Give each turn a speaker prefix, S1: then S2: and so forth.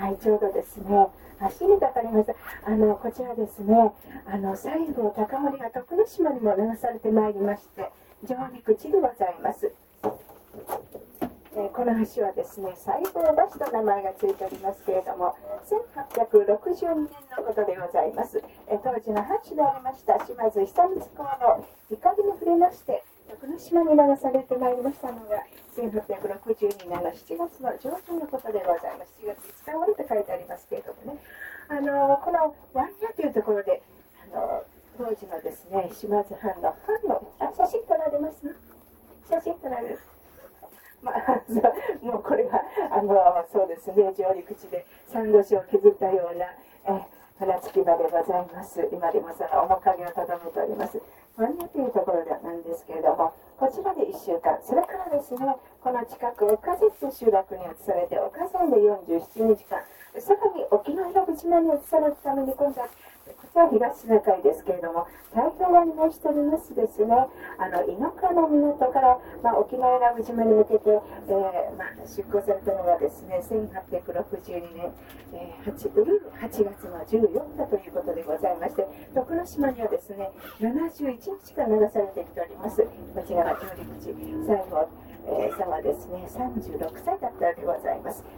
S1: はい、ちょうどですね、足にかかりました。こちらですね、西郷隆盛が徳之島にも流されてまいりまして、上陸地でございます。この橋はですね、西郷橋と名前がついておりますけれども、1862年のことでございます。当時の藩主でありました島津久光公の怒りに触れまして、徳之島に流されてまいりましたのが、1862年の7月の上旬のことでございます。7月5日終わりと書いてありますけれどもね、このワンヤというところで、当時のですね、島津藩の写真撮られますね。写真撮られる。もうこれはそうですね、上陸地でサンゴ礁を削ったような船着き場でございます。今でもその面影をとどめております。マニアというところなんですけれども、こちらで1週間、それからですね、この近く、岡瀬という集落に移されて、岡瀬で47日間、さらに沖永良部島に移されるために今度は、こちらは東シナ海ですけれども、太平洋に面しておりますですね、井の川の港から、沖永良部島に向けて、出港されたのがですね、1862年、8月の14日ということでございまして、徳之島にはですね、71日間流されてきております。こちらが上陸地、西郷、さんはですね、36歳だったわけでございます。